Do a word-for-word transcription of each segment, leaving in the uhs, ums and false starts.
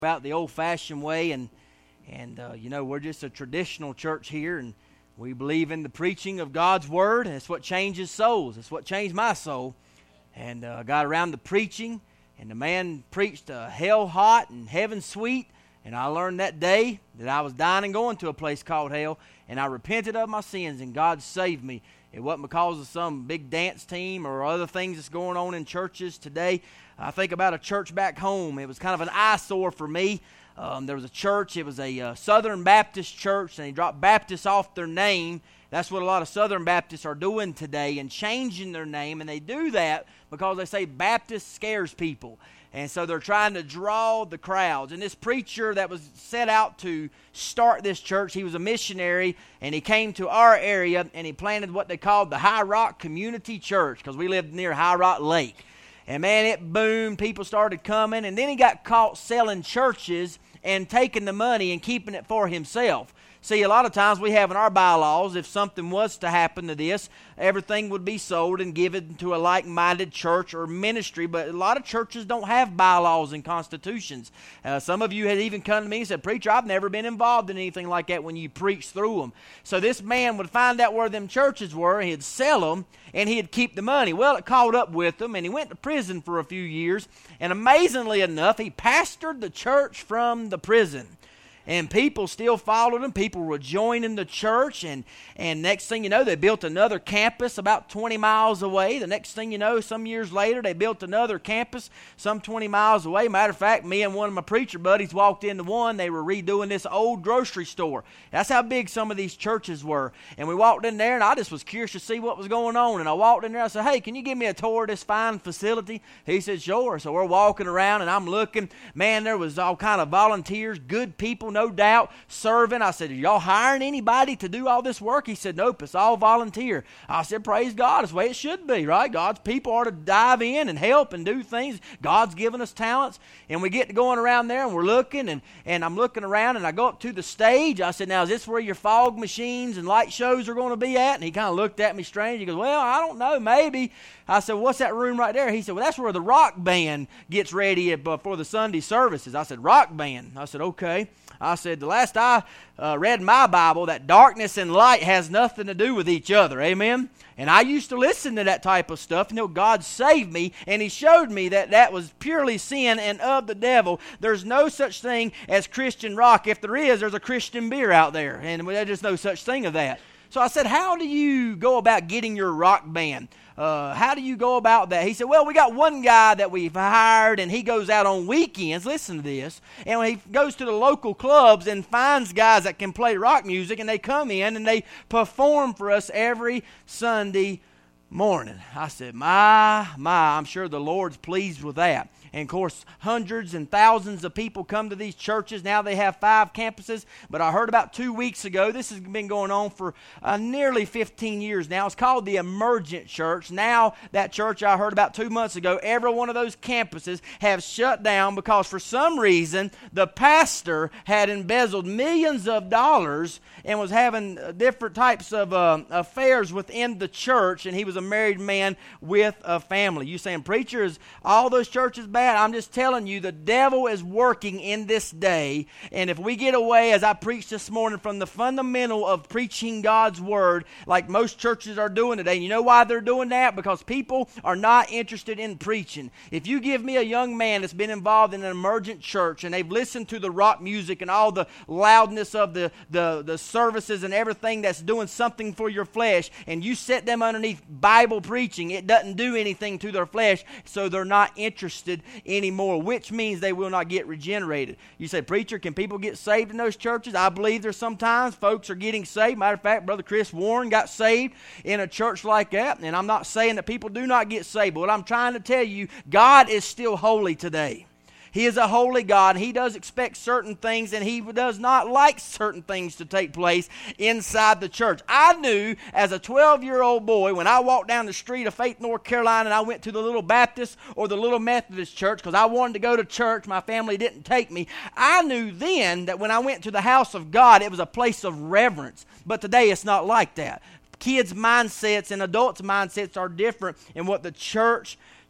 about the old-fashioned way, and and uh, you know, we're just a traditional church here, and we believe in the preaching of God's Word, and it's what changes souls. It's what changed my soul. And I uh, got around the preaching, and the man preached uh, hell hot and heaven sweet, and I learned that day that I was dying and going to a place called hell, and I repented of my sins, and God saved me. It wasn't because of some big dance team or other things that's going on in churches today. I think about a church back home. It was kind of an eyesore for me. Um, there was a church. It was a uh, Southern Baptist church, and they dropped Baptist off their name. That's what a lot of Southern Baptists are doing today and changing their name, and they do that because they say Baptist scares people. And so they're trying to draw the crowds. And this preacher that was set out to start this church, he was a missionary, and he came to our area, and he planted what they called the High Rock Community Church, because we lived near High Rock Lake. And man, it boomed. People started coming. And then he got caught selling churches and taking the money and keeping it for himself. See, a lot of times we have in our bylaws, if something was to happen to this, everything would be sold and given to a like-minded church or ministry. But a lot of churches don't have bylaws and constitutions. Uh, some of you had even come to me and said, "Preacher, I've never been involved in anything like that," when you preach through them. So this man would find out where them churches were, and he'd sell them, and he'd keep the money. Well, it caught up with him, and he went to prison for a few years. And amazingly enough, he pastored the church from the prison. And people still followed him. People were joining the church. And, and next thing you know, they built another campus about twenty miles away. The next thing you know, some years later, they built another campus some twenty miles away. Matter of fact, me and one of my preacher buddies walked into one. They were redoing this old grocery store. That's how big some of these churches were. And we walked in there, and I just was curious to see what was going on. And I walked in there. I said, "Hey, can you give me a tour of this fine facility?" He said, "Sure." So we're walking around, and I'm looking. Man, there was all kind of volunteers, good people, no doubt, serving. I said, "Are y'all hiring anybody to do all this work?" He said, "Nope, it's all volunteer." I said, "Praise God, it's the way it should be, right? God's people are to dive in and help and do things. God's given us talents." And we get to going around there, and we're looking, and, and I'm looking around, and I go up to the stage. I said, "Now, is this where your fog machines and light shows are going to be at?" And he kind of looked at me strange. He goes, "Well, I don't know, maybe." I said, "What's that room right there?" He said, "Well, that's where the rock band gets ready for the Sunday services." I said, "Rock band?" I said, "Okay." I said, "The last I uh, read in my Bible, that darkness and light has nothing to do with each other." Amen? And I used to listen to that type of stuff. You know, God saved me, and He showed me that that was purely sin and of the devil. There's no such thing as Christian rock. If there is, there's a Christian beer out there, and there's just no such thing of that. So I said, "How do you go about getting your rock band? Uh, how do you go about that?" He said, "Well, we got one guy that we've hired, and he goes out on weekends." Listen to this. And when he goes to the local clubs and finds guys that can play rock music, and they come in and they perform for us every Sunday morning. I said, my, my, I'm sure the Lord's pleased with that. And, of course, hundreds and thousands of people come to these churches. Now they have five campuses. But I heard about two weeks ago, this has been going on for uh, nearly fifteen years now. It's called the Emergent Church. Now that church I heard about two months ago, every one of those campuses have shut down because for some reason the pastor had embezzled millions of dollars and was having different types of uh, affairs within the church. And he was a married man with a family. You saying, "Preacher, is all those churches bad?" I'm just telling you, the devil is working in this day, and if we get away, as I preached this morning, from the fundamental of preaching God's Word, like most churches are doing today, and you know why they're doing that? Because people are not interested in preaching. If you give me a young man that's been involved in an emergent church, and they've listened to the rock music and all the loudness of the, the, the services and everything that's doing something for your flesh, and you set them underneath Bible preaching, it doesn't do anything to their flesh, so they're not interested anymore, which means they will not get regenerated. You say, "Preacher, can people get saved in those churches?" I believe there's sometimes folks are getting saved. Matter of fact, Brother Chris Warren got saved in a church like that, and I'm not saying that people do not get saved, but what I'm trying to tell you, God is still holy today. He is a holy God. He does expect certain things, and He does not like certain things to take place inside the church. I knew as a twelve-year-old boy, when I walked down the street of Faith, North Carolina, and I went to the little Baptist or the little Methodist church because I wanted to go to church. My family didn't take me. I knew then that when I went to the house of God, it was a place of reverence. But today it's not like that. Kids' mindsets and adults' mindsets are different in what the church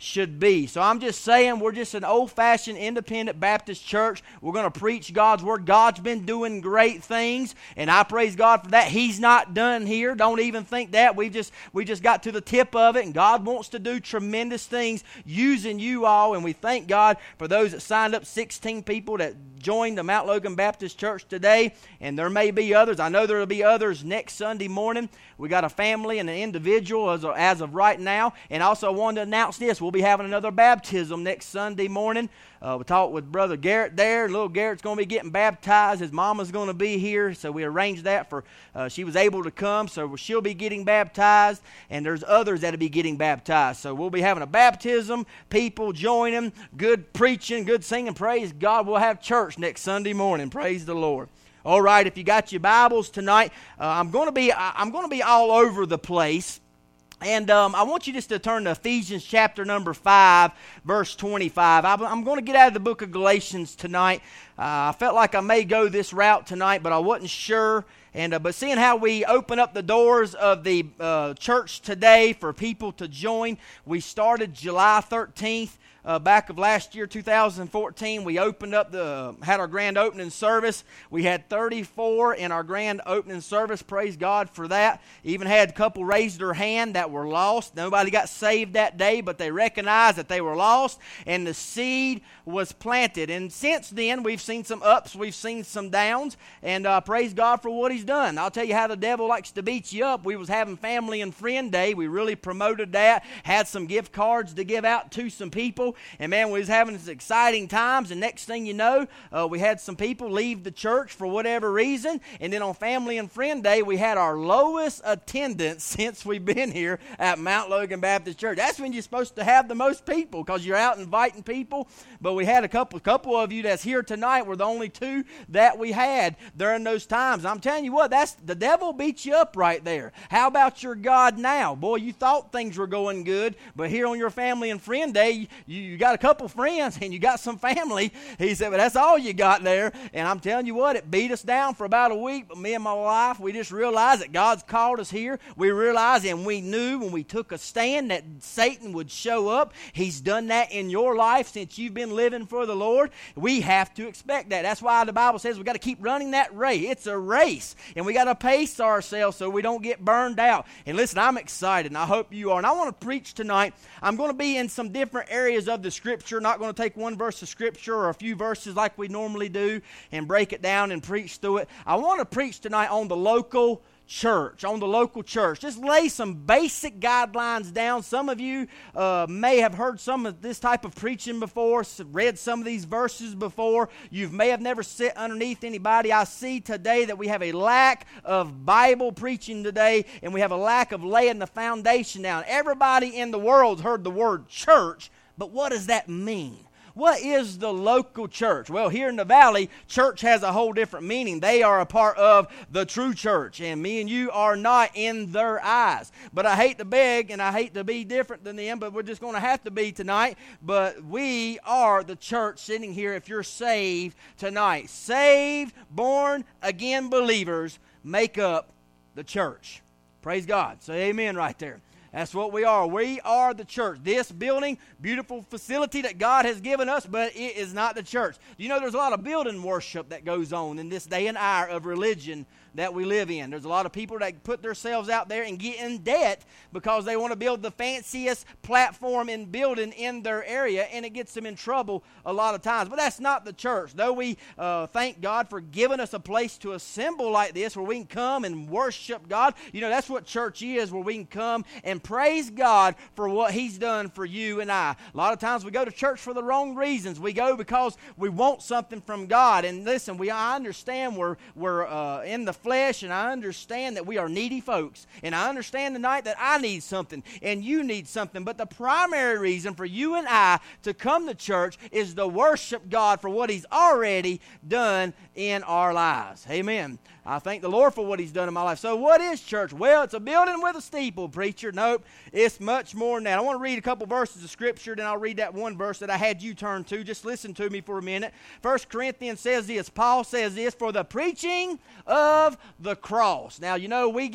should be. So I'm just saying, we're just an old-fashioned independent Baptist church. We're going to preach God's word. God's been doing great things, and I praise God for that. He's not done here. Don't even think that. We just we just got to the tip of it, and God wants to do tremendous things using you all, and we thank God for those that signed up, sixteen people that joined the Mount Logan Baptist Church today, and there may be others. I know there will be others next Sunday morning. We got a family and an individual as of, as of right now, and also wanted to announce this. We'll be having another baptism next Sunday morning. Uh, we talked with Brother Garrett there. Little Garrett's going to be getting baptized. His mama's going to be here, so we arranged that for, uh, she was able to come, so she'll be getting baptized, and there's others that'll be getting baptized. So we'll be having a baptism, people joining, good preaching, good singing. Praise God. We'll have church next Sunday morning. Praise the Lord. All right, if you got your Bibles tonight, uh, I'm going to be I'm going to be all over the place. And um, I want you just to turn to Ephesians chapter number five, verse twenty-five. I'm going to get out of the book of Galatians tonight. Uh, I felt like I may go this route tonight, but I wasn't sure. And uh, but seeing how we open up the doors of the uh, church today for people to join, we started July thirteenth. Uh, back of last year, two thousand fourteen, we opened up the, had our grand opening service. We had thirty-four in our grand opening service. Praise God for that. Even had a couple raise their hand that were lost. Nobody got saved that day, but they recognized that they were lost, and the seed was planted. And since then, we've seen some ups, we've seen some downs, and uh, praise God for what He's done. I'll tell you how the devil likes to beat you up. We was having family and friend day. We really promoted that. Had some gift cards to give out to some people. And man, we was having some exciting times, and next thing you know, uh, we had some people leave the church for whatever reason, and then on Family and Friend Day, we had our lowest attendance since we've been here at Mount Logan Baptist Church. That's when you're supposed to have the most people, because you're out inviting people, but we had a couple, couple of you that's here tonight were the only two that we had during those times. I'm telling you what, that's the devil beats you up right there. How about your God now? Boy, you thought things were going good, but here on your Family and Friend Day, you You got a couple friends and you got some family. He said, but that's all you got there. And I'm telling you what, it beat us down for about a week. But me and my wife, we just realized that God's called us here. We realized and we knew when we took a stand that Satan would show up. He's done that in your life since you've been living for the Lord. We have to expect that. That's why the Bible says we got to keep running that race. It's a race. And we got to pace ourselves so we don't get burned out. And listen, I'm excited and I hope you are. And I want to preach tonight. I'm going to be in some different areas of the Scripture, not going to take one verse of Scripture or a few verses like we normally do and break it down and preach through it. I want to preach tonight on the local church, on the local church. Just lay some basic guidelines down. Some of you uh, may have heard some of this type of preaching before, read some of these verses before. You may have never sit underneath anybody. I see today that we have a lack of Bible preaching today, and we have a lack of laying the foundation down. Everybody in the world's heard the word church, but what does that mean? What is the local church? Well, here in the valley, church has a whole different meaning. They are a part of the true church, and me and you are not in their eyes. But I hate to beg, and I hate to be different than them, but we're just going to have to be tonight. But we are the church sitting here if you're saved tonight. Saved, born again believers make up the church. Praise God. Say amen right there. That's what we are. We are the church. This building, beautiful facility that God has given us, but it is not the church. You know, there's a lot of building worship that goes on in this day and hour of religion that we live in. There's a lot of people that put themselves out there and get in debt because they want to build the fanciest platform and building in their area, and it gets them in trouble a lot of times. But that's not the church. Though we uh, thank God for giving us a place to assemble like this where we can come and worship God. You know, that's what church is, where we can come and praise God for what He's done for you and I. A lot of times we go to church for the wrong reasons. We go because we want something from God. And listen, we I understand we're, we're uh, in the flesh, and I understand that we are needy folks, and I understand tonight that I need something and you need something, but the primary reason for you and I to come to church is to worship God for what He's already done in our lives. Amen. I thank the Lord for what He's done in my life. So what is church? Well, it's a building with a steeple, preacher. Nope, it's much more than that. I want to read a couple verses of Scripture, then I'll read that one verse that I had you turn to. Just listen to me for a minute. First Corinthians says this. Paul says this, for the preaching of the cross. Now, you know, we get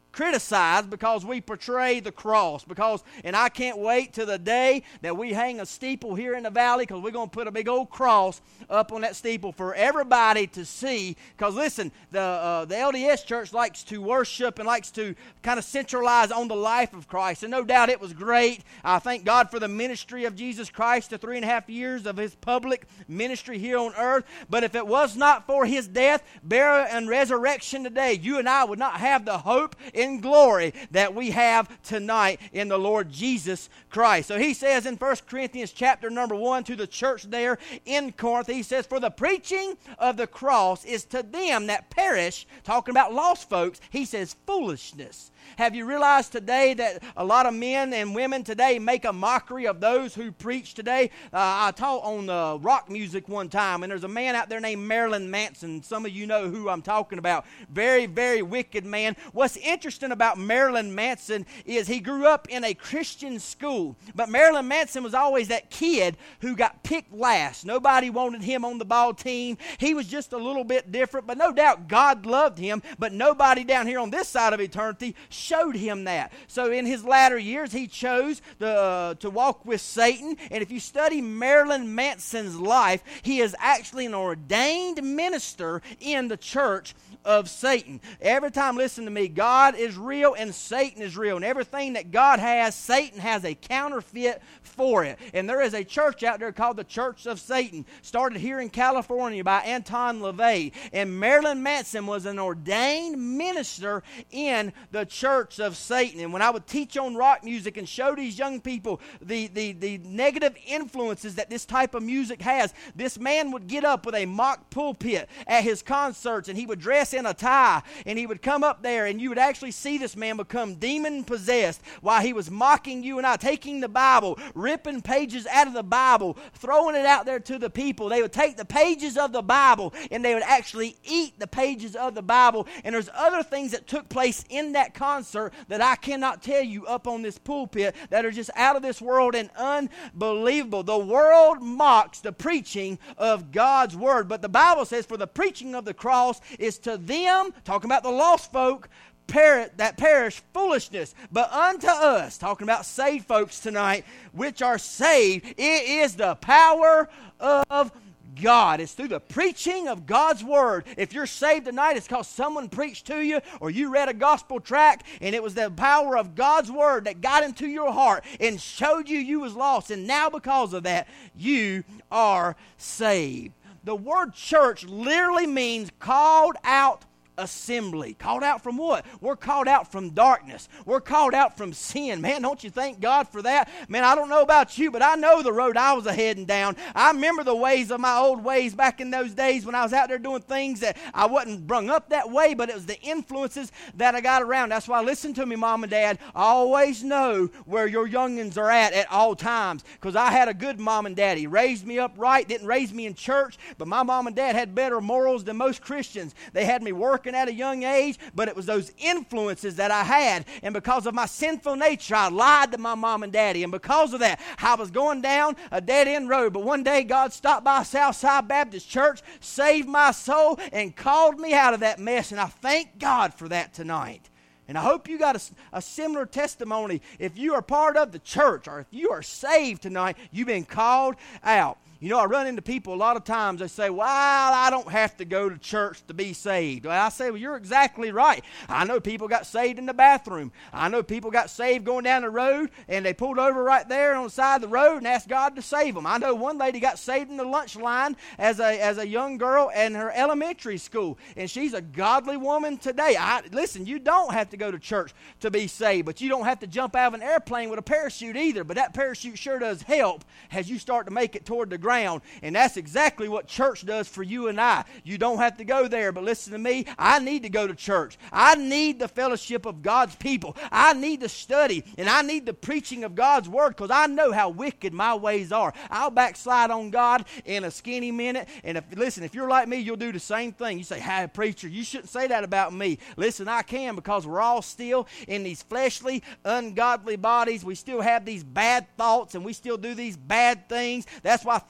criticized because we portray the cross. Because, and I can't wait till the day that we hang a steeple here in the valley, because we're going to put a big old cross up on that steeple for everybody to see. Because listen, the uh, the L D S Church likes to worship and likes to kind of centralize on the life of Christ. And no doubt it was great. I thank God for the ministry of Jesus Christ, the three and a half years of his public ministry here on earth. But if it was not for his death, burial, and resurrection today, you and I would not have the hope in glory that we have tonight in the Lord Jesus Christ. So he says in First Corinthians chapter number one to the church there in Corinth, he says, for the preaching of the cross is to them that perish, talking about lost folks, he says foolishness. Have you realized today that a lot of men and women today make a mockery of those who preach today? Uh, I taught on uh, rock music one time, and there's a man out there named Marilyn Manson. Some of you know who I'm talking about. Very, very wicked man. What's interesting about Marilyn Manson is he grew up in a Christian school, but Marilyn Manson was always that kid who got picked last. Nobody wanted him on the ball team. He was just a little bit different, but no doubt God loved him, but nobody down here on this side of eternity showed him that. So in his latter years, he chose the, uh, to walk with Satan. And if you study Marilyn Manson's life, he is actually an ordained minister in the church of Satan. Every time, listen to me, God is real and Satan is real. And everything that God has, Satan has a counterfeit for it. And there is a church out there called the Church of Satan, started here in California by Anton LaVey. And Marilyn Manson was an ordained minister in the Church of Satan. And when I would teach on rock music and show these young people the, the, the negative influences that this type of music has, this man would get up with a mock pulpit at his concerts, and he would dress in a tie, and he would come up there, and you would actually see this man become demon-possessed while he was mocking you and I, taking the Bible, ripping pages out of the Bible, throwing it out there to the people. They would take the pages of the Bible, and they would actually eat the pages of the Bible. And there's other things that took place in that concert that I cannot tell you up on this pulpit that are just out of this world and unbelievable. The world mocks the preaching of God's word, but the Bible says for the preaching of the cross is to them, talking about the lost folk, per- that perish foolishness, but unto us, talking about saved folks tonight, which are saved, it is the power of God. It's through the preaching of God's word. If you're saved tonight, it's because someone preached to you, or you read a gospel tract, and it was the power of God's word that got into your heart and showed you you was lost, and now because of that, you are saved. The word church literally means called out assembly. Called out from what? We're called out from darkness. We're called out from sin. Man, don't you thank God for that? Man, I don't know about you, but I know the road I was a-heading down. I remember the ways of my old ways back in those days when I was out there doing things that I wasn't brung up that way, but it was the influences that I got around. That's why, listen to me, Mom and Dad, always know where your youngins are at at all times, because I had a good mom and daddy. Raised me up right, didn't raise me in church, but my mom and dad had better morals than most Christians. They had me working at a young age, but it was those influences that I had, and because of my sinful nature, I lied to my mom and daddy, and because of that, I was going down a dead-end road. But one day, God stopped by Southside Baptist Church, saved my soul, and called me out of that mess, and I thank God for that tonight. And I hope you got a, a similar testimony. If you are part of the church, or if you are saved tonight, you've been called out. You know, I run into people a lot of times, they say, well, I don't have to go to church to be saved. Well, I say, well, you're exactly right. I know people got saved in the bathroom. I know people got saved going down the road, and they pulled over right there on the side of the road and asked God to save them. I know one lady got saved in the lunch line as a as a young girl in her elementary school, and she's a godly woman today. I, listen, you don't have to go to church to be saved, but you don't have to jump out of an airplane with a parachute either, but that parachute sure does help as you start to make it toward the ground. Ground. And that's exactly what church does for you and I. You don't have to go there, but listen to me, I need to go to church. I need the fellowship of God's people. I need to study, and I need the preaching of God's word, because I know how wicked my ways are. I'll backslide on God in a skinny minute, and if listen, if you're like me, you'll do the same thing. You say, hey, preacher, you shouldn't say that about me. Listen, I can, because we're all still in these fleshly, ungodly bodies. We still have these bad thoughts, and we still do these bad things. That's why, thank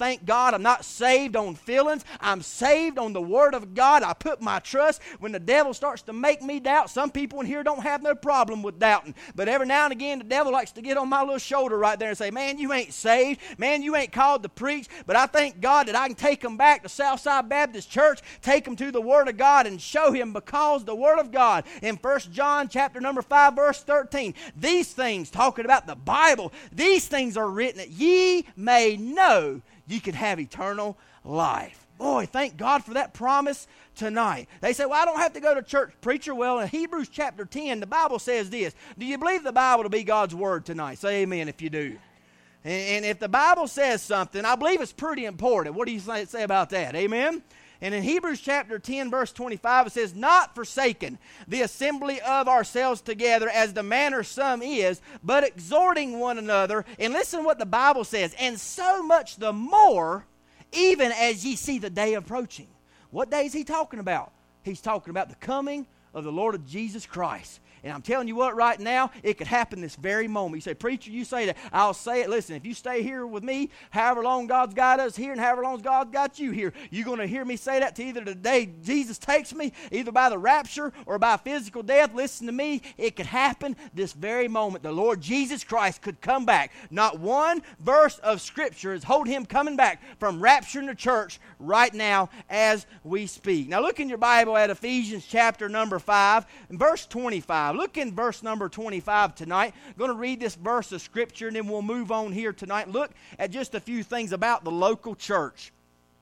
thank God I'm not saved on feelings. I'm saved on the Word of God. I put my trust when the devil starts to make me doubt. Some people in here don't have no problem with doubting. But every now and again, the devil likes to get on my little shoulder right there and say, man, you ain't saved. Man, you ain't called to preach. But I thank God that I can take them back to Southside Baptist Church, take them to the Word of God and show him, because the Word of God in First John chapter number five, verse thirteen, these things, talking about the Bible, these things are written that ye may know ye can have eternal life. Boy, thank God for that promise tonight. They say, well, I don't have to go to church, preacher. Well, in Hebrews chapter ten, the Bible says this. Do you believe the Bible to be God's Word tonight? Say amen if you do. And, and if the Bible says something, I believe it's pretty important. What do you say, say about that? Amen? And in Hebrews chapter ten, verse twenty-five, it says, not forsaking the assembly of ourselves together as the manner some is, but exhorting one another. And listen what the Bible says. And so much the more, even as ye see the day approaching. What day is he talking about? He's talking about the coming of the Lord of Jesus Christ. And I'm telling you what, right now, it could happen this very moment. You say, preacher, you say that. I'll say it. Listen, if you stay here with me, however long God's got us here and however long God's got you here, you're going to hear me say that to either the day Jesus takes me, either by the rapture or by physical death. Listen to me. It could happen this very moment. The Lord Jesus Christ could come back. Not one verse of Scripture is holding him coming back from rapturing the church right now as we speak. Now look in your Bible at Ephesians chapter number five and verse twenty-five. Look in verse number twenty-five tonight. I'm going to read this verse of Scripture and then we'll move on here tonight. Look at just a few things about the local church.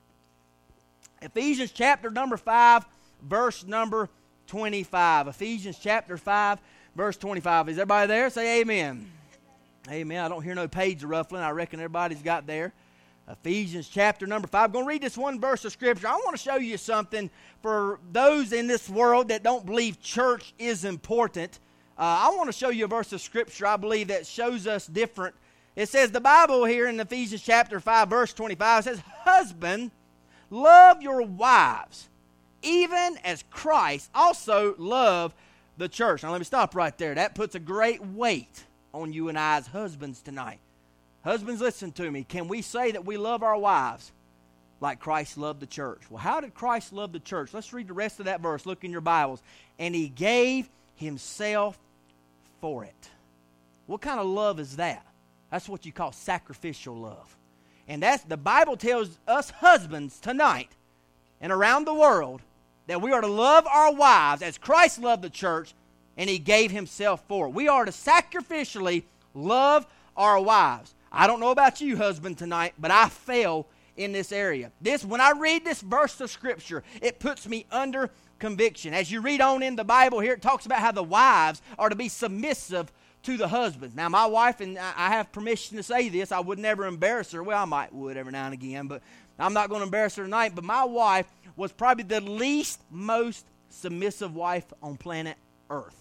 Ephesians chapter number five, verse number twenty-five. Ephesians chapter five, verse twenty-five. Is everybody there? Say amen. Amen. I don't hear no page ruffling. I reckon everybody's got there. Ephesians chapter number five. I'm going to read this one verse of Scripture. I want to show you something for those in this world that don't believe church is important. Uh, I want to show you a verse of Scripture I believe that shows us different. It says, the Bible here in Ephesians chapter five, verse twenty-five, says, husband, love your wives, even as Christ also loved the church. Now let me stop right there. That puts a great weight on you and I as husbands tonight. Husbands, listen to me. Can we say that we love our wives like Christ loved the church? Well, how did Christ love the church? Let's read the rest of that verse. Look in your Bibles. And he gave himself for it. What kind of love is that? That's what you call sacrificial love. And that's the Bible tells us husbands tonight and around the world that we are to love our wives as Christ loved the church and he gave himself for it. We are to sacrificially love our wives. I don't know about you, husband, tonight, but I fail in this area. This, when I read this verse of Scripture, it puts me under conviction. As you read on in the Bible here, it talks about how the wives are to be submissive to the husbands. Now, my wife, and I have permission to say this, I would never embarrass her. Well, I might would every now and again, but I'm not going to embarrass her tonight. But my wife was probably the least most submissive wife on planet Earth.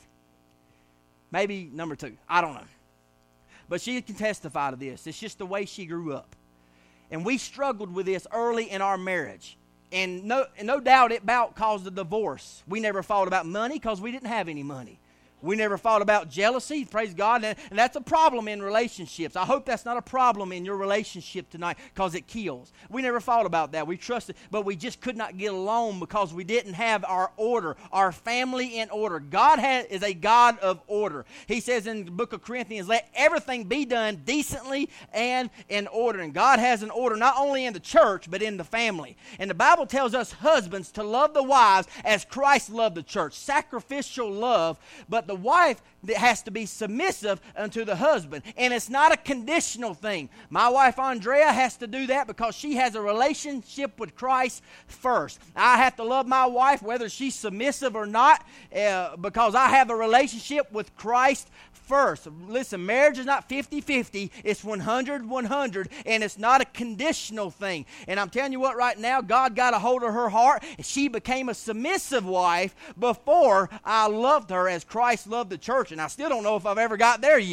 Maybe number two. I don't know. But she can testify to this. It's just the way she grew up. And we struggled with this early in our marriage. And no, and no doubt it about caused a divorce. We never fought about money because we didn't have any money. We never fought about jealousy, praise God, and, and that's a problem in relationships. I hope that's not a problem in your relationship tonight because it kills. We never fought about that. We trusted, but we just could not get along because we didn't have our order, our family in order. God has, is a God of order. He says in the book of Corinthians, let everything be done decently and in order. And God has an order not only in the church, but in the family. And the Bible tells us husbands to love the wives as Christ loved the church. Sacrificial love, but the wife that has to be submissive unto the husband. And it's not a conditional thing. My wife Andrea has to do that because she has a relationship with Christ first. I have to love my wife whether she's submissive or not uh, because I have a relationship with Christ first. Listen, marriage is not fifty-fifty. It's one hundred one hundred, and it's not a conditional thing. And I'm telling you what, right now, God got a hold of her heart, and she became a submissive wife before I loved her as Christ loved the church. And I still don't know if I've ever got there yet.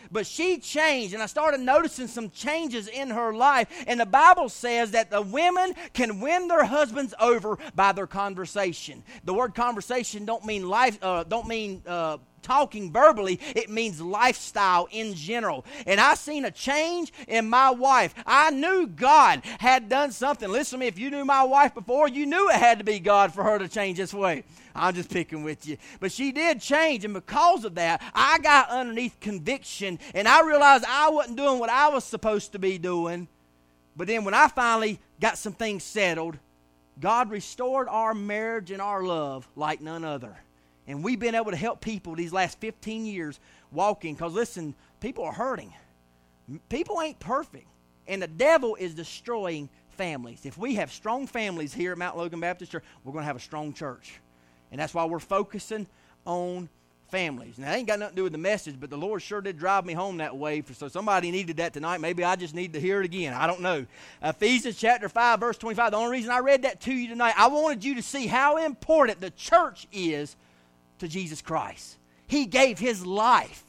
But she changed, and I started noticing some changes in her life. And the Bible says that the women can win their husbands over by their conversation. The word conversation don't mean life, uh, don't mean uh, talking verbally. It means lifestyle in general. And I seen a change in my wife. I knew God had done something. Listen to me, if you knew my wife before, you knew it had to be God for her to change this way. I'm just picking with you. But she did change, and because of that, I got underneath conviction, and I realized I wasn't doing what I was supposed to be doing. But then when I finally got some things settled, God restored our marriage and our love like none other. And we've been able to help people these last fifteen years walking, because listen, people are hurting. People ain't perfect, and the devil is destroying families. If we have strong families here at Mount Logan Baptist Church, we're going to have a strong church. And that's why we're focusing on families. Now, that ain't got nothing to do with the message, but the Lord sure did drive me home that way. So somebody needed that tonight. Maybe I just need to hear it again. I don't know. Ephesians chapter five, verse twenty-five. The only reason I read that to you tonight, I wanted you to see how important the church is to Jesus Christ. He gave his life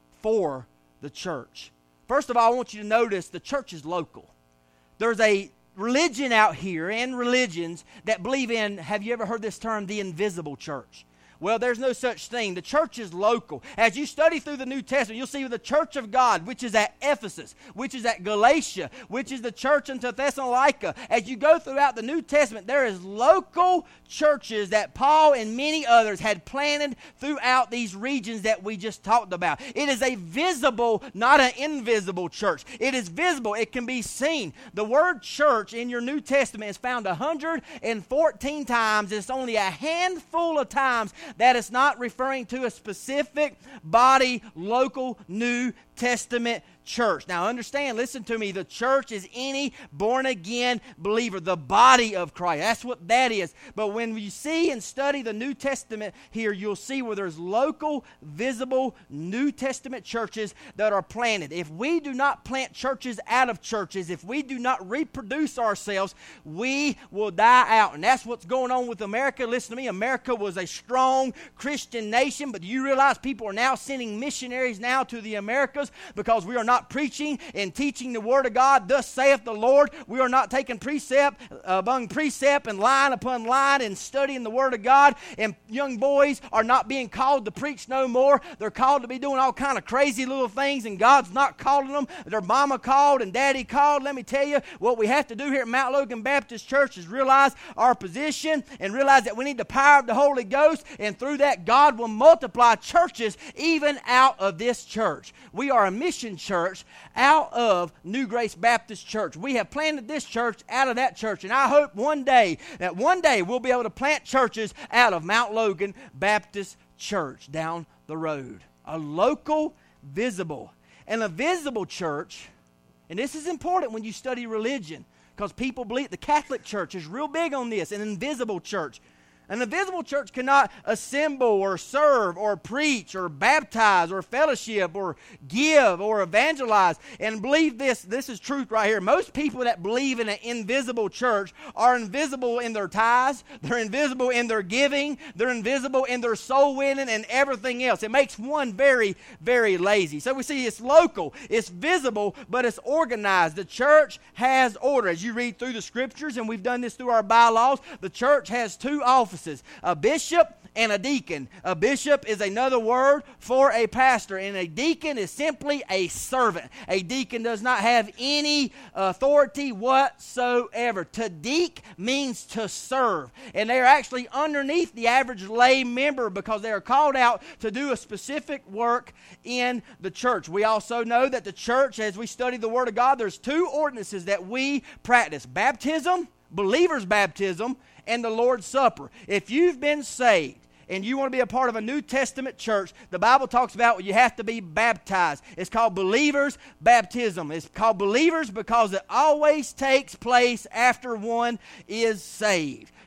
for the church. First of all, I want you to notice the church is local. There's a religion out here and religions that believe in, have you ever heard this term, the invisible church? Well, there's no such thing. The church is local. As you study through the New Testament, you'll see the church of God, which is at Ephesus, which is at Galatia, which is the church in Thessalonica. As you go throughout the New Testament, there is local churches that Paul and many others had planted throughout these regions that we just talked about. It is a visible, not an invisible church. It is visible. It can be seen. The word church in your New Testament is found one hundred fourteen times. It's only a handful of times that it's not referring to a specific body, local New Testament church. Now understand, listen to me, the church is any born-again believer, the body of Christ. That's what that is. But when you see and study the New Testament here, you'll see where there's local, visible New Testament churches that are planted. If we do not plant churches out of churches, if we do not reproduce ourselves, we will die out. And that's what's going on with America. Listen to me, America was a strong Christian nation, but do you realize people are now sending missionaries now to the Americas because we are not preaching and teaching the Word of God, thus saith the Lord. We are not taking precept among precept and line upon line and studying the Word of God. And young boys are not being called to preach no more. They're called to be doing all kind of crazy little things, and God's not calling them. Their mama called and daddy called. Let me tell you, what we have to do here at Mount Logan Baptist Church is realize our position and realize that we need the power of the Holy Ghost, and through that God will multiply churches even out of this church. We are a mission church out of New Grace Baptist Church. We have planted this church out of that church, and I hope one day that one day we'll be able to plant churches out of Mount Logan Baptist Church down the road. A local, visible, and a visible church. And this is important when you study religion, because people believe the Catholic Church is real big on this, an invisible church. An invisible church cannot assemble or serve or preach or baptize or fellowship or give or evangelize. And believe this, this is truth right here. Most people that believe in an invisible church are invisible in their tithes, they're invisible in their giving, they're invisible in their soul winning and everything else. It makes one very, very lazy. So we see it's local, it's visible, but it's organized. The church has order. As you read through the scriptures, and we've done this through our bylaws, the church has two offices. A bishop and a deacon. A bishop is another word for a pastor, and a deacon is simply a servant. A deacon does not have any authority whatsoever. To deek means to serve, and they are actually underneath the average lay member because they are called out to do a specific work in the church. We also know that the church, as we study the Word of God, there's two ordinances that we practice: baptism, believer's baptism, and the Lord's Supper. If you've been saved and you want to be a part of a New Testament church, the Bible talks about you have to be baptized. It's called believer's baptism. It's called believers because it always takes place after one is saved.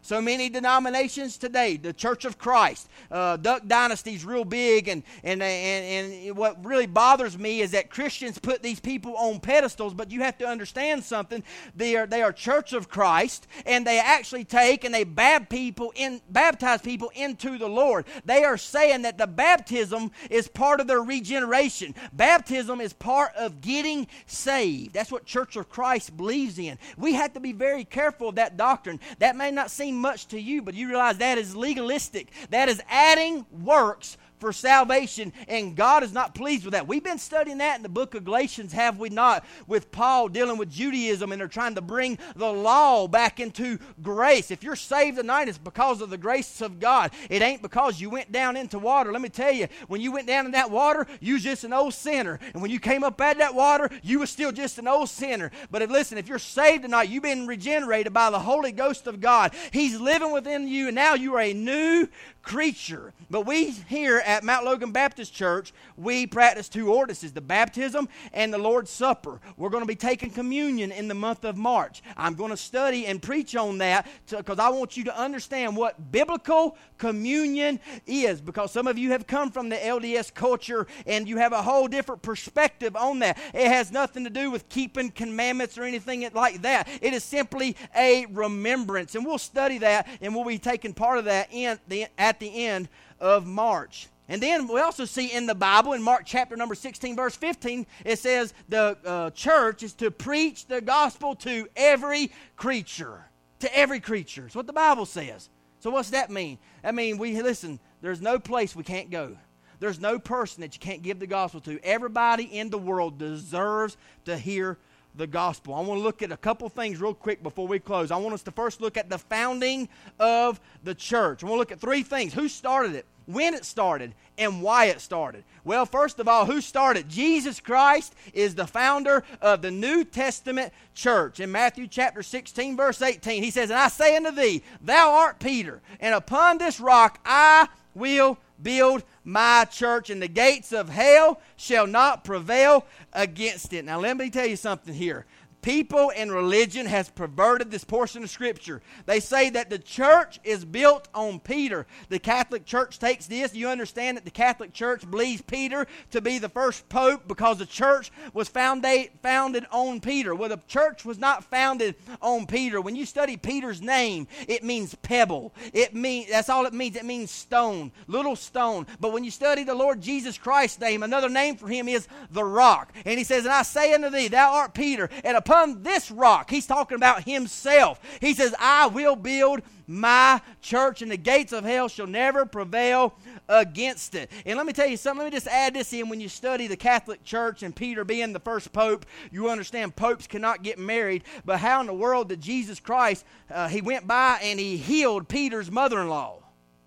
So many denominations today, the Church of Christ, uh, Duck Dynasty's real big, and, and, and, and what really bothers me is that Christians put these people on pedestals, but you have to understand something. They are, they are Church of Christ, and they actually take and they bab people in, baptize people into the Lord. They are saying that the baptism is part of their regeneration. Baptism is part of getting saved. That's what Church of Christ believes in. We have to be very careful of that doctrine. That may not seem much to you, but you realize that is legalistic. That is adding works for salvation, and God is not pleased with that. We've been studying that in the book of Galatians, have we not, with Paul dealing with Judaism, and they're trying to bring the law back into grace. If you're saved tonight, it's because of the grace of God. It ain't because you went down into water. Let me tell you, when you went down in that water, you was just an old sinner, and when you came up out of that water, you was still just an old sinner. But if, listen, if you're saved tonight, you've been regenerated by the Holy Ghost of God. He's living within you, and now you are a new creature. But we here at Mount Logan Baptist Church, we practice two ordinances, the baptism and the Lord's Supper. We're going to be taking communion in the month of March. I'm going to study and preach on that because I want you to understand what biblical communion is, because some of you have come from the L D S culture and you have a whole different perspective on that. It has nothing to do with keeping commandments or anything like that. It is simply a remembrance, and we'll study that, and we'll be taking part of that in the, at the end of March. And then we also see in the Bible, in Mark chapter number sixteen, verse fifteen, it says the uh, church is to preach the gospel to every creature. To every creature. That's what the Bible says. So what's that mean? I mean, we listen, there's no place we can't go. There's no person that you can't give the gospel to. Everybody in the world deserves to hear the gospel. I want to look at a couple things real quick before we close. I want us to first look at the founding of the church. I want to look at three things. Who started it? When it started, and why it started. Well, first of all, who started? Jesus Christ is the founder of the New Testament church. In Matthew chapter sixteen, verse eighteen, he says, "And I say unto thee, thou art Peter, and upon this rock I will build my church, and the gates of hell shall not prevail against it." Now, let me tell you something here. People and religion has perverted this portion of Scripture. They say that the church is built on Peter. The Catholic Church takes this. You understand that the Catholic Church believes Peter to be the first pope because the church was founded, founded on Peter. Well, the church was not founded on Peter. When you study Peter's name, it means pebble. It mean, that's all it means. It means stone, little stone. But when you study the Lord Jesus Christ's name, another name for him is the rock. And he says, "And I say unto thee, thou art Peter, and upon this rock," he's talking about himself. He says, "I will build my church, and the gates of hell shall never prevail against it." And let me tell you something. Let me just add this in. When you study the Catholic Church and Peter being the first pope, you understand popes cannot get married. But how in the world did Jesus Christ, uh, he went by and he healed Peter's mother-in-law?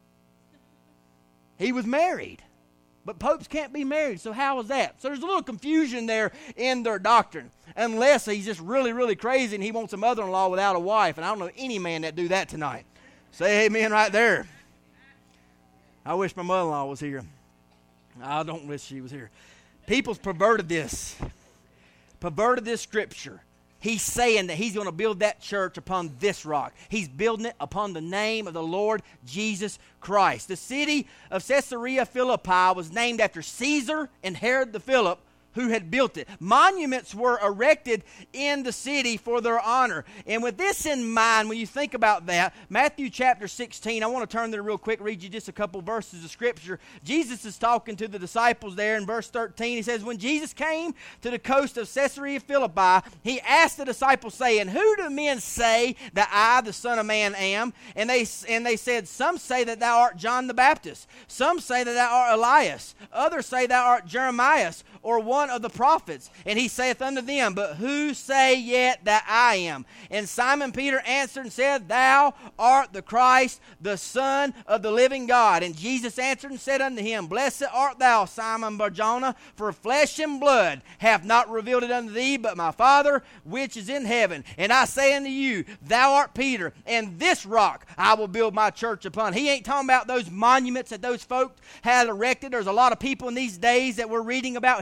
He was married. But popes can't be married, so how is that? So there's a little confusion there in their doctrine. Unless he's just really, really crazy and he wants a mother-in-law without a wife. And I don't know any man that do that tonight. Say amen right there. I wish my mother-in-law was here. I don't wish she was here. People's perverted this. Perverted this Scripture. He's saying that he's going to build that church upon this rock. He's building it upon the name of the Lord Jesus Christ. The city of Caesarea Philippi was named after Caesar and Herod the Philip, who had built it. Monuments were erected in the city for their honor. And with this in mind, when you think about that, Matthew chapter sixteen, I want to turn there real quick, read you just a couple verses of Scripture. Jesus is talking to the disciples there in verse thirteen. He says, "When Jesus came to the coast of Caesarea Philippi, he asked the disciples, saying, Who do men say that I, the Son of Man, am? And they, and they said, Some say that thou art John the Baptist. Some say that thou art Elias. Others say thou art Jeremiah, or one of the prophets. And he saith unto them, But who say yet that I am? And Simon Peter answered and said, Thou art the Christ, the Son of the living God. And Jesus answered and said unto him, Blessed art thou, Simon Bar-Jonah, for flesh and blood hath not revealed it unto thee, but my Father which is in heaven. And I say unto you, Thou art Peter, and this rock I will build my church upon. He ain't talking about those monuments that those folks had erected. There's a lot of people in these days that we're reading about here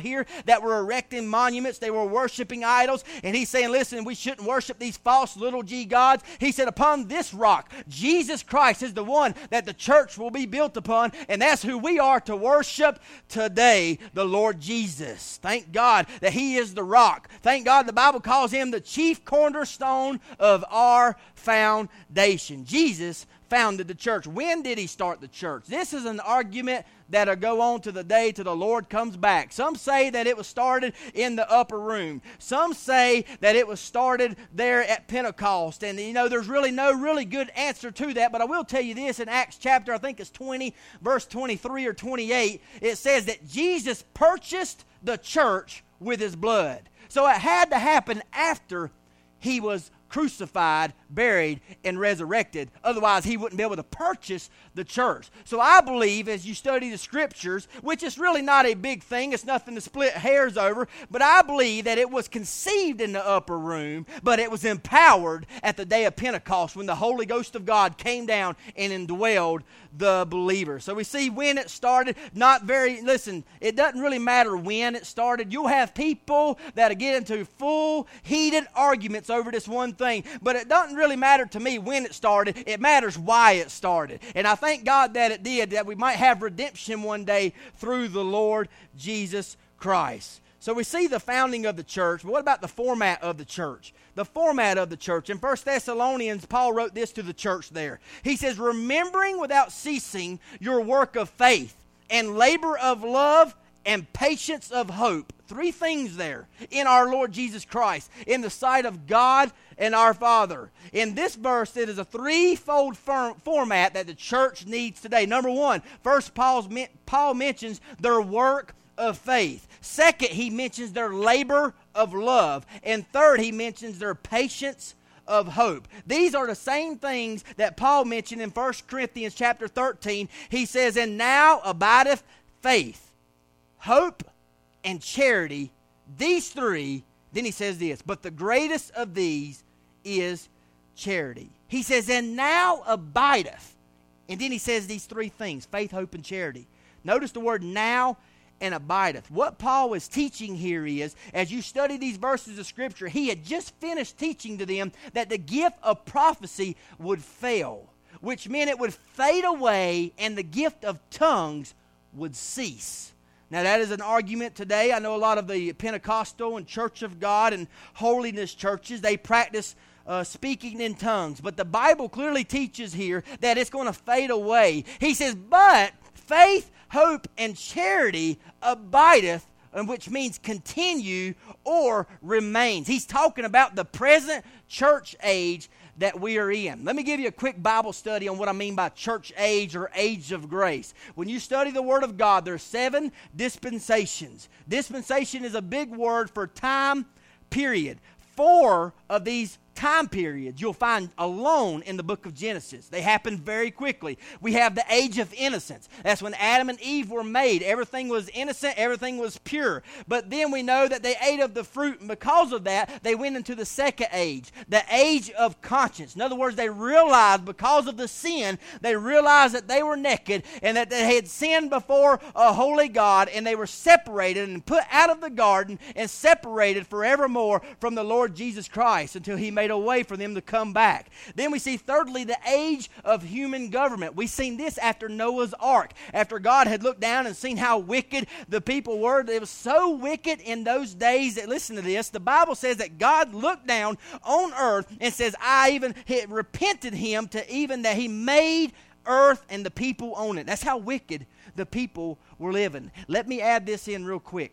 that were erecting monuments. They were worshiping idols. And he's saying, listen, we shouldn't worship these false little g gods. He said, upon this rock, Jesus Christ is the one that the church will be built upon. And that's who we are to worship today, the Lord Jesus. Thank God that he is the rock. Thank God the Bible calls him the chief cornerstone of our foundation. Jesus founded the church. When did he start the church? This is an argument that'll go on to the day till the Lord comes back. Some say that it was started in the upper room. Some say that it was started there at Pentecost. And you know, there's really no really good answer to that, but I will tell you this. In Acts chapter, I think it's twenty, verse twenty-three or twenty-eight, it says that Jesus purchased the church with his blood. So it had to happen after he was crucified, buried, and resurrected. Otherwise, he wouldn't be able to purchase the church. So I believe, as you study the scriptures, which is really not a big thing, it's nothing to split hairs over, but I believe that it was conceived in the upper room, but it was empowered at the day of Pentecost when the Holy Ghost of God came down and indwelled the believer. So we see when it started, not very, listen, it doesn't really matter when it started. You'll have people that get into full heated arguments over this one thing, but it doesn't really matter to me when it started. It matters why it started. And I thank God that it did, that we might have redemption one day through the Lord Jesus Christ. So we see the founding of the church, but what about the format of the church? The format of the church. In First Thessalonians, Paul wrote this to the church there. He says, remembering without ceasing your work of faith and labor of love and patience of hope. Three things there in our Lord Jesus Christ, in the sight of God and our Father. In this verse, it is a threefold firm format that the church needs today. Number one, first Paul's, Paul mentions their work of faith. Second, he mentions their labor of love. And third, he mentions their patience of hope. These are the same things that Paul mentioned in First Corinthians chapter thirteen. He says, and now abideth faith, hope, and charity. These three, then he says this, but the greatest of these is charity. He says, and now abideth. And then he says these three things, faith, hope, and charity. Notice the word now and abideth. What Paul is teaching here is, as you study these verses of Scripture, he had just finished teaching to them that the gift of prophecy would fail, which meant it would fade away and the gift of tongues would cease. Now that is an argument today. I know a lot of the Pentecostal and Church of God and holiness churches, they practice Uh, speaking in tongues. But the Bible clearly teaches here that it's going to fade away. He says, but faith, hope, and charity abideth, which means continue or remains. He's talking about the present church age that we are in. Let me give you a quick Bible study on what I mean by church age or age of grace. When you study the Word of God, there are seven dispensations. Dispensation is a big word for time period. Four of these time periods you'll find alone in the book of Genesis. They happen very quickly. We have the age of innocence. That's when Adam and Eve were made. Everything was innocent. Everything was pure. But then we know that they ate of the fruit, and because of that, they went into the second age, the age of conscience. In other words, they realized because of the sin, they realized that they were naked and that they had sinned before a holy God, and they were separated and put out of the garden and separated forevermore from the Lord Jesus Christ until he made a way for them to come back. Then we see thirdly the age of human government. We've seen this after Noah's Ark. After God had looked down and seen how wicked the people were. It was so wicked in those days that, listen to this, the Bible says that God looked down on earth and says, I even had repented him to even that he made earth and the people on it. That's how wicked the people were living. Let me add this in real quick.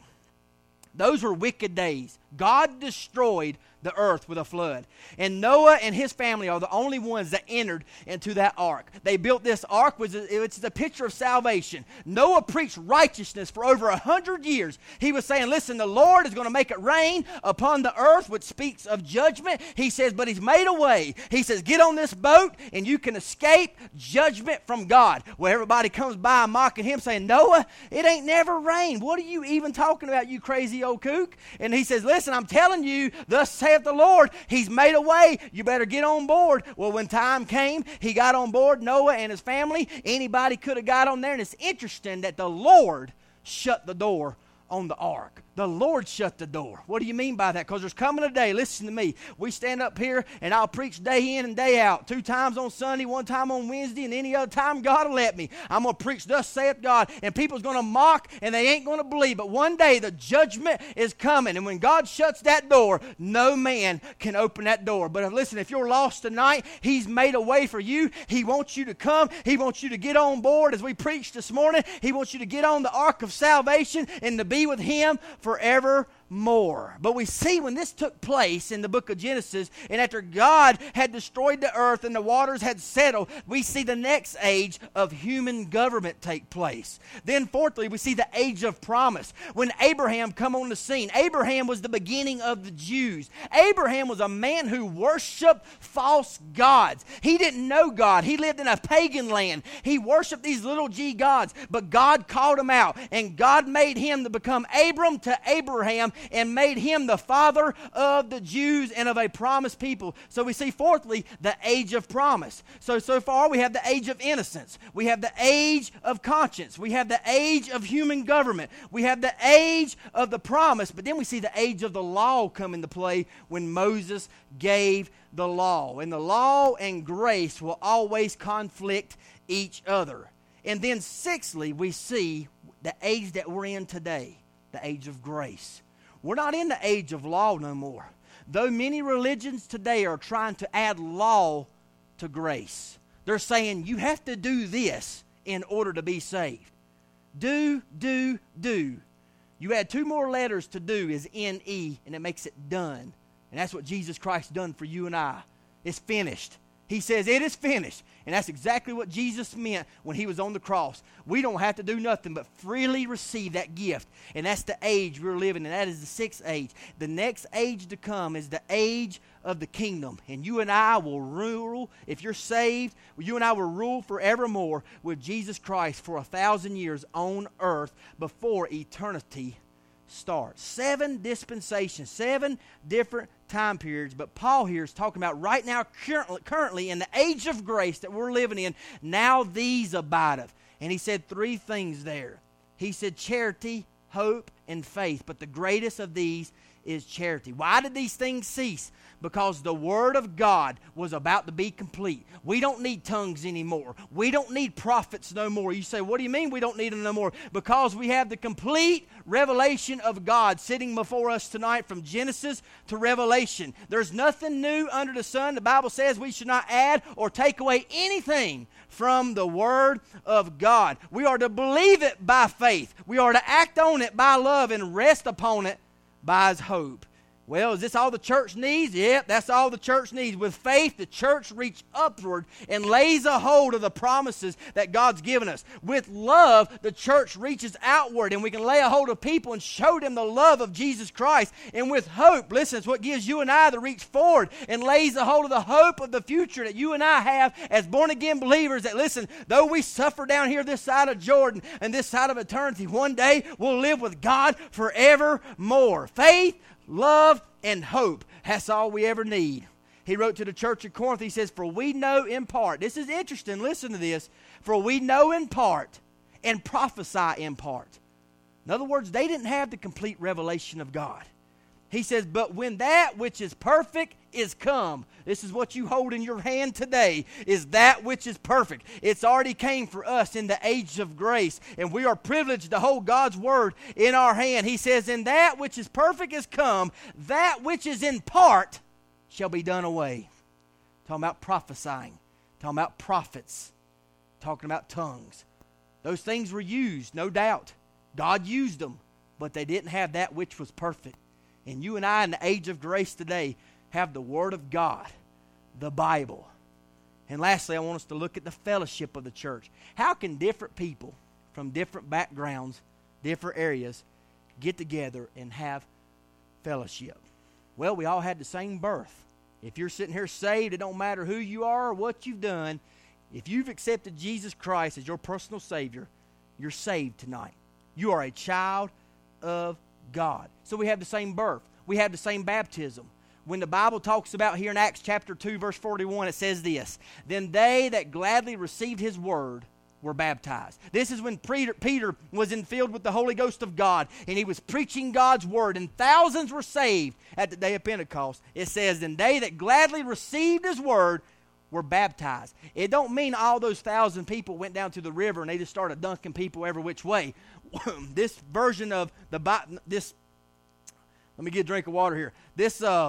Those were wicked days. God destroyed the earth with a flood. And Noah and his family are the only ones that entered into that ark. They built this ark, which is it's a picture of salvation. Noah preached righteousness for over a hundred years. He was saying, listen, the Lord is going to make it rain upon the earth, which speaks of judgment. He says, but he's made a way. He says, get on this boat and you can escape judgment from God. Well, everybody comes by mocking him saying, Noah, it ain't never rained. What are you even talking about, you crazy old kook? And he says, listen, I'm telling you, thus saith the Lord, he's made a way. You better get on board. Well, when time came, he got on board, Noah and his family. Anybody could have got on there. And it's interesting that the Lord shut the door on the ark. The Lord shut the door. What do you mean by that? Because there's coming a day, listen to me, we stand up here and I'll preach day in and day out, two times on Sunday, one time on Wednesday, and any other time God will let me. I'm going to preach thus saith God, and people's going to mock and they ain't going to believe. But one day the judgment is coming, and when God shuts that door, no man can open that door. But if, listen, if you're lost tonight, He's made a way for you. He wants you to come. He wants you to get on board as we preached this morning. He wants you to get on the ark of salvation and to be with Him forevermore. But we see when this took place in the book of Genesis, and after God had destroyed the earth and the waters had settled, we see the next age of human government take place. Then fourthly, we see the age of promise. When Abraham come on the scene, Abraham was the beginning of the Jews. Abraham was a man who worshiped false gods. He didn't know God. He lived in a pagan land. He worshiped these little g gods, but God called him out, and God made him to become Abram to Abraham, and made him the father of the Jews and of a promised people. So we see fourthly the age of promise. So so far we have the age of innocence. We have the age of conscience. We have the age of human government. We have the age of the promise. But then we see the age of the law come into play when Moses gave the law. And the law and grace will always conflict each other. And then sixthly, we see the age that we're in today, the age of grace. We're not in the age of law no more. Though many religions today are trying to add law to grace. They're saying you have to do this in order to be saved. Do, do, do. You add two more letters to do is N E, and it makes it done. And that's what Jesus Christ done for you and I. It's finished. He says it is finished. And that's exactly what Jesus meant when He was on the cross. We don't have to do nothing but freely receive that gift. And that's the age we're living in. That is the sixth age. The next age to come is the age of the kingdom. And you and I will rule, if you're saved, you and I will rule forevermore with Jesus Christ for a thousand years on earth before eternity starts. Seven dispensations, seven different time periods, but Paul here is talking about right now, currently, currently in the age of grace that we're living in, now these abideth. And he said three things there. He said charity, hope, and faith, but the greatest of these is charity. Why did these things cease? Because the Word of God was about to be complete. We don't need tongues anymore. We don't need prophets no more. You say, what do you mean we don't need them no more? Because we have the complete revelation of God sitting before us tonight from Genesis to Revelation. There's nothing new under the sun. The Bible says we should not add or take away anything from the Word of God. We are to believe it by faith. We are to act on it by love and rest upon it by His hope. Well, is this all the church needs? Yep, that's all the church needs. With faith, the church reaches upward and lays a hold of the promises that God's given us. With love, the church reaches outward, and we can lay a hold of people and show them the love of Jesus Christ. And with hope, listen, it's what gives you and I the reach forward and lays a hold of the hope of the future that you and I have as born-again believers. That, listen, though we suffer down here this side of Jordan and this side of eternity, one day we'll live with God forevermore. Faith, love, and hope. That's all we ever need. He wrote to the church at Corinth, he says, for we know in part. This is interesting. Listen to this. For we know in part and prophesy in part. In other words, they didn't have the complete revelation of God. He says, but when that which is perfect is come. This is what you hold in your hand today, is that which is perfect. It's already came for us in the age of grace, and we are privileged to hold God's word in our hand. He says, and that which is perfect is come, that which is in part shall be done away. Talking about prophesying, talking about prophets, talking about tongues. Those things were used, no doubt. God used them, but they didn't have that which was perfect. And you and I in the age of grace today have the Word of God, the Bible. And lastly, I want us to look at the fellowship of the church. How can different people from different backgrounds, different areas, get together and have fellowship? Well, we all had the same birth. If you're sitting here saved, it don't matter who you are or what you've done. If you've accepted Jesus Christ as your personal Savior, you're saved tonight. You are a child of God. So we have the same birth. We have the same baptism. When the Bible talks about here in Acts chapter two, verse forty-one, it says this, then they that gladly received His word were baptized. This is when Peter, Peter was filled with the Holy Ghost of God, and he was preaching God's word, and thousands were saved at the day of Pentecost. It says, and they that gladly received his word were baptized. It don't mean all those thousand people went down to the river and they just started dunking people every which way. This version of the this, let me get a drink of water here. This uh,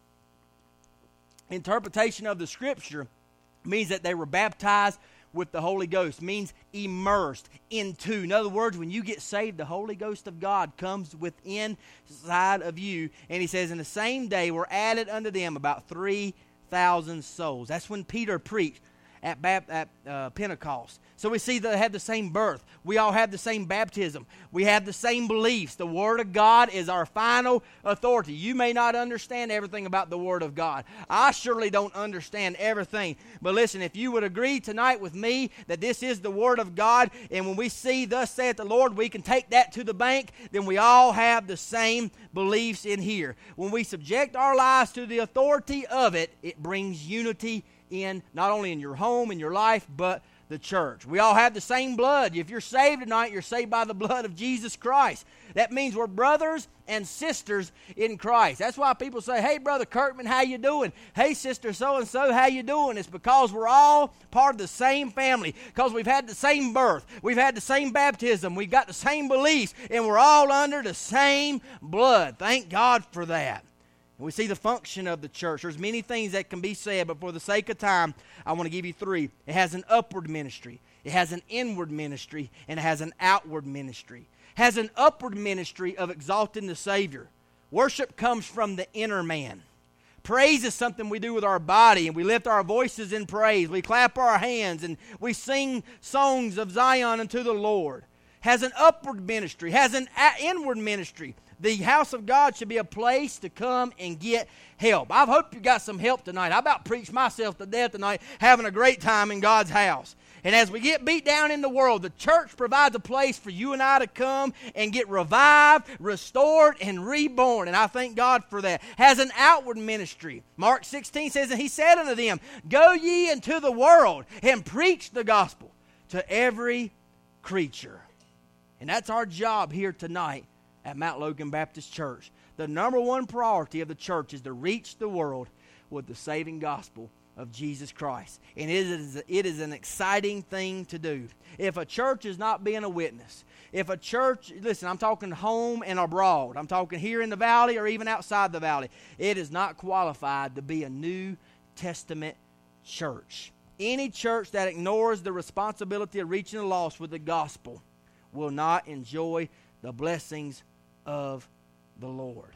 interpretation of the scripture means that they were baptized with the Holy Ghost, means immersed into. In other words, when you get saved, the Holy Ghost of God comes within inside of you. And he says, in the same day were added unto them about three thousand souls. That's when Peter preached at, Bap- at uh, Pentecost. So we see that they have the same birth. We all have the same baptism. We have the same beliefs. The Word of God is our final authority. You may not understand everything about the Word of God. I surely don't understand everything. But listen, if you would agree tonight with me that this is the Word of God, and when we see thus saith the Lord, we can take that to the bank, then we all have the same beliefs in here. When we subject our lives to the authority of it, it brings unity in, not only in your home, in your life, but the church. We all have the same blood. If you're saved tonight, you're saved by the blood of Jesus Christ. That means we're brothers and sisters in Christ. That's why people say, hey, Brother Kirkman, how you doing? Hey, Sister so-and-so, how you doing? It's because we're all part of the same family, because we've had the same birth. We've had the same baptism. We've got the same beliefs, and we're all under the same blood. Thank God for that. And we see the function of the church. There's many things that can be said, but for the sake of time, I want to give you three. It has an upward ministry, it has an inward ministry, and it has an outward ministry. It has an upward ministry of exalting the Savior. Worship comes from the inner man. Praise is something we do with our body, and we lift our voices in praise. We clap our hands, and we sing songs of Zion unto the Lord. Has an upward ministry, has an inward ministry. The house of God should be a place to come and get help. I hope you got some help tonight. I about preached myself to death tonight, having a great time in God's house. And as we get beat down in the world, the church provides a place for you and I to come and get revived, restored, and reborn. And I thank God for that. Has an outward ministry. Mark sixteen says, and he said unto them, go ye into the world and preach the gospel to every creature. And that's our job here tonight at Mount Logan Baptist Church. The number one priority of the church is to reach the world with the saving gospel of Jesus Christ. And it is, it is an exciting thing to do. If a church is not being a witness, if a church, listen, I'm talking home and abroad, I'm talking here in the valley or even outside the valley, it is not qualified to be a New Testament church. Any church that ignores the responsibility of reaching the lost with the gospel will not enjoy the blessings of the Lord.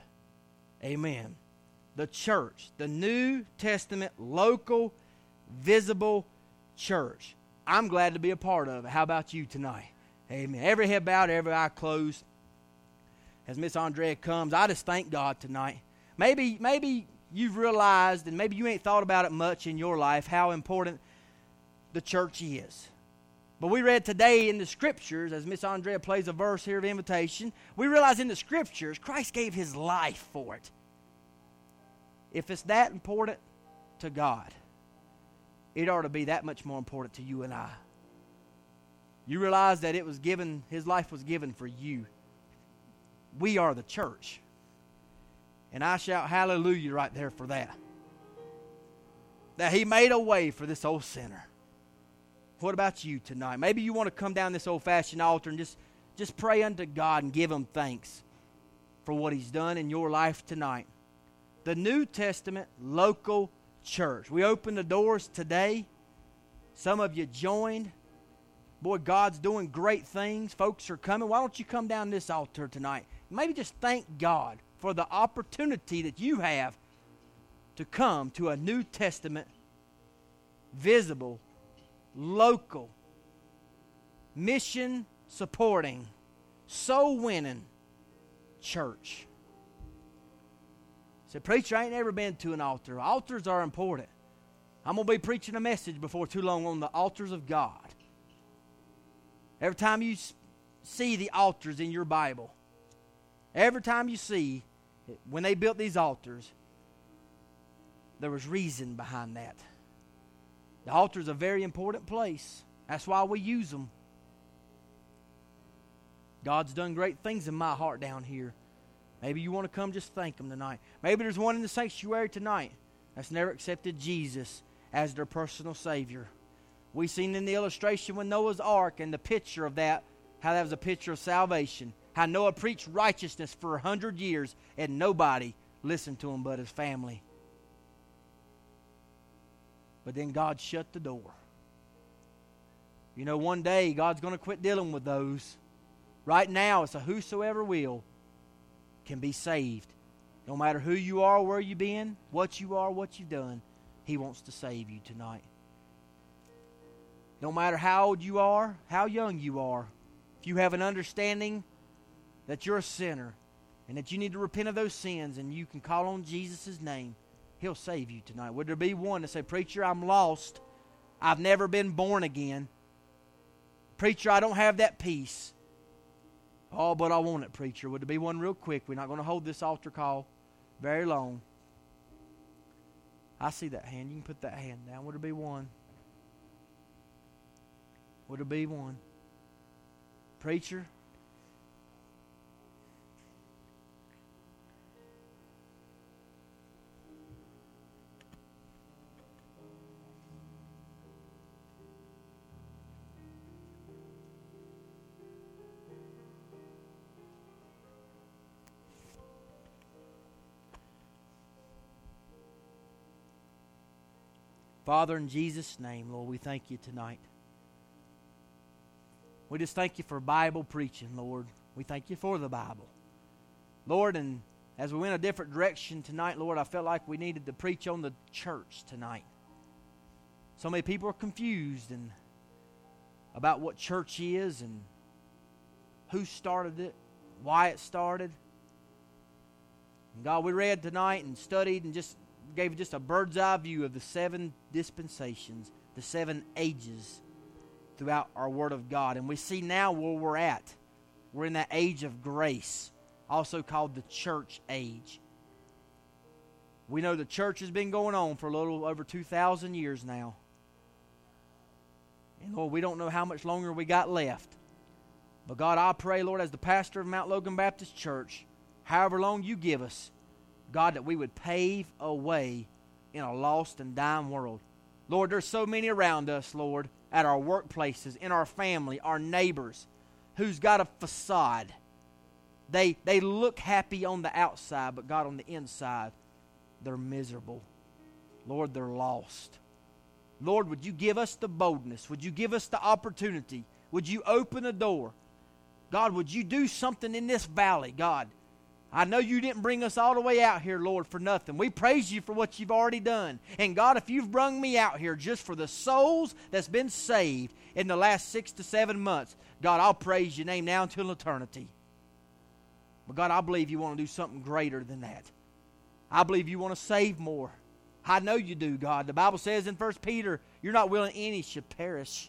Amen. The church, the New Testament, local, visible church. I'm glad to be a part of it. How about you tonight? Amen. Every head bowed, every eye closed. As Miss Andrea comes, I just thank God tonight. Maybe, maybe you've realized, and maybe you ain't thought about it much in your life, how important the church is. But we read today in the Scriptures, as Miss Andrea plays a verse here of invitation, we realize in the Scriptures, Christ gave His life for it. If it's that important to God, it ought to be that much more important to you and I. You realize that it was given, His life was given for you. We are the church. And I shout hallelujah right there for that. That He made a way for this old sinner. What about you tonight? Maybe you want to come down this old-fashioned altar and just, just pray unto God and give Him thanks for what He's done in your life tonight. The New Testament local church. We opened the doors today. Some of you joined. Boy, God's doing great things. Folks are coming. Why don't you come down this altar tonight? Maybe just thank God for the opportunity that you have to come to a New Testament visible, local, mission supporting, soul winning church. Say, preacher, I ain't never been to an altar. Altars are important. I'm going to be preaching a message before too long on the altars of God. Every time you see the altars in your Bible, every time you see when they built these altars, there was reason behind that. The altar is a very important place. That's why we use them. God's done great things in my heart down here. Maybe you want to come just thank Him tonight. Maybe there's one in the sanctuary tonight that's never accepted Jesus as their personal Savior. We seen in the illustration with Noah's Ark and the picture of that, how that was a picture of salvation. How Noah preached righteousness for a hundred years and nobody listened to him but his family. But then God shut the door. You know, one day God's going to quit dealing with those. Right now, it's a whosoever will can be saved. No matter who you are, where you've been, what you are, what you've done, He wants to save you tonight. No matter how old you are, how young you are, if you have an understanding that you're a sinner and that you need to repent of those sins and you can call on Jesus' name, He'll save you tonight. Would there be one to say, preacher, I'm lost. I've never been born again. Preacher, I don't have that peace. Oh, but I want it, preacher. Would there be one real quick? We're not going to hold this altar call very long. I see that hand. You can put that hand down. Would there be one? Would there be one? Preacher? Father, in Jesus' name, Lord, we thank You tonight. We just thank You for Bible preaching, Lord. We thank You for the Bible. Lord, and as we went a different direction tonight, Lord, I felt like we needed to preach on the church tonight. So many people are confused and about what church is and who started it, why it started. And God, we read tonight and studied and just gave just a bird's eye view of the seven dispensations, the seven ages throughout our Word of God. And we see now where we're at. We're in that age of grace, also called the church age. We know the church has been going on for a little over two thousand years now. And Lord, we don't know how much longer we got left. But God, I pray, Lord, as the pastor of Mount Logan Baptist Church, however long You give us, God, that we would pave a way in a lost and dying world. Lord, there's so many around us, Lord, at our workplaces, in our family, our neighbors, who's got a facade. They, they look happy on the outside, but God, on the inside, they're miserable. Lord, they're lost. Lord, would You give us the boldness? Would You give us the opportunity? Would You open a door? God, would You do something in this valley, God? I know You didn't bring us all the way out here, Lord, for nothing. We praise You for what You've already done. And God, if You've brung me out here just for the souls that's been saved in the last six to seven months, God, I'll praise Your name now until eternity. But God, I believe You want to do something greater than that. I believe You want to save more. I know You do, God. The Bible says in First Peter, You're not willing any should perish.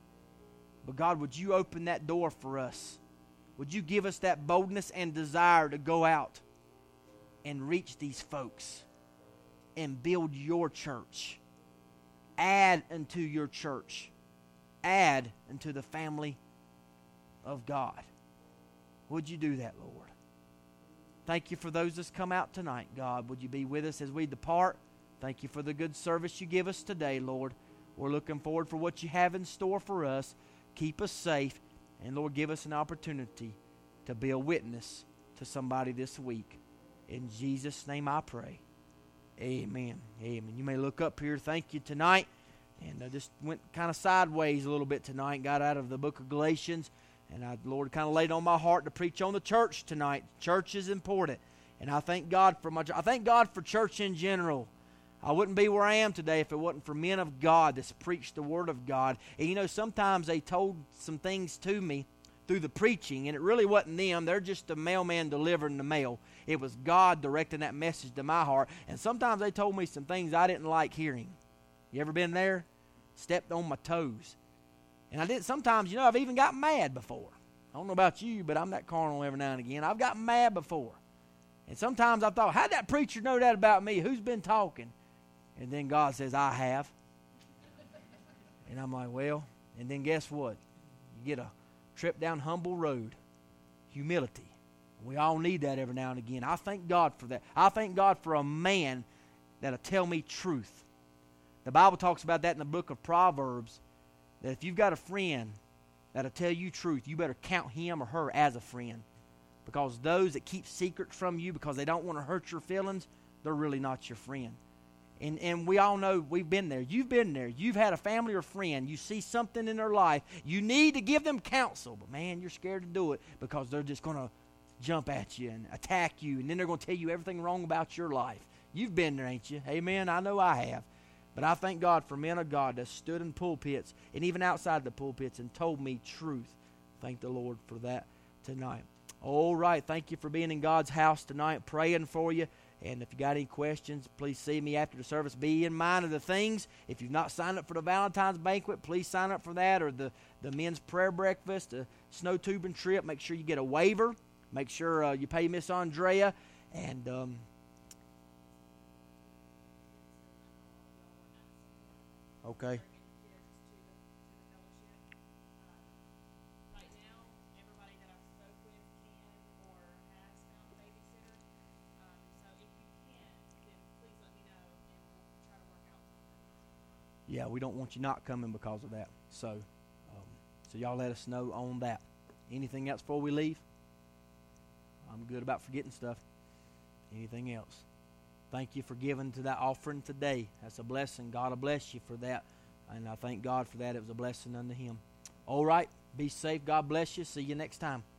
But God, would You open that door for us? Would You give us that boldness and desire to go out and reach these folks and build Your church? Add unto Your church. Add unto the family of God. Would You do that, Lord? Thank You for those that's come out tonight, God. Would You be with us as we depart? Thank You for the good service You give us today, Lord. We're looking forward for what You have in store for us. Keep us safe. And Lord, give us an opportunity to be a witness to somebody this week. In Jesus' name I pray. Amen. Amen. You may look up here. Thank you tonight. And I just went kind of sideways a little bit tonight. Got out of the book of Galatians. And I, Lord kind of laid on my heart to preach on the church tonight. Church is important. And I thank God for my I thank God for church in general. I wouldn't be where I am today if it wasn't for men of God that's preached the Word of God. And you know, sometimes they told some things to me through the preaching, and it really wasn't them. They're just the mailman delivering the mail. It was God directing that message to my heart. And sometimes they told me some things I didn't like hearing. You ever been there? Stepped on my toes. And I did. Sometimes, you know, I've even gotten mad before. I don't know about you, but I'm that carnal every now and again. I've gotten mad before. And sometimes I thought, how'd that preacher know that about me? Who's been talking? And then God says, I have. And I'm like, well, And then guess what? You get a trip down humble road. Humility. We all need that every now and again. I thank God for that. I thank God for a man that'll tell me truth. The Bible talks about that in the book of Proverbs, that if you've got a friend that'll tell you truth, you better count him or her as a friend. Because those that keep secrets from you because they don't want to hurt your feelings, they're really not your friend. And and we all know, we've been there. You've been there. You've had a family or friend. You see something in their life. You need to give them counsel. But man, you're scared to do it because they're just going to jump at you and attack you. And then they're going to tell you everything wrong about your life. You've been there, ain't you? Amen. I know I have. But I thank God for men of God that stood in pulpits and even outside the pulpits and told me truth. Thank the Lord for that tonight. All right. Thank you for being in God's house tonight, praying for you. And if you got any questions, please see me after the service. Be in mind of the things. If you've not signed up for the Valentine's banquet, please sign up for that, or the, the men's prayer breakfast, the snow tubing trip. Make sure you get a waiver. Make sure uh, you pay Miss Andrea. And um, okay. Yeah, we don't want you not coming because of that. So, um, so y'all let us know on that. Anything else before we leave? I'm good about forgetting stuff. Anything else? Thank you for giving to that offering today. That's a blessing. God will bless you for that. And I thank God for that. It was a blessing unto Him. All right. Be safe. God bless you. See you next time.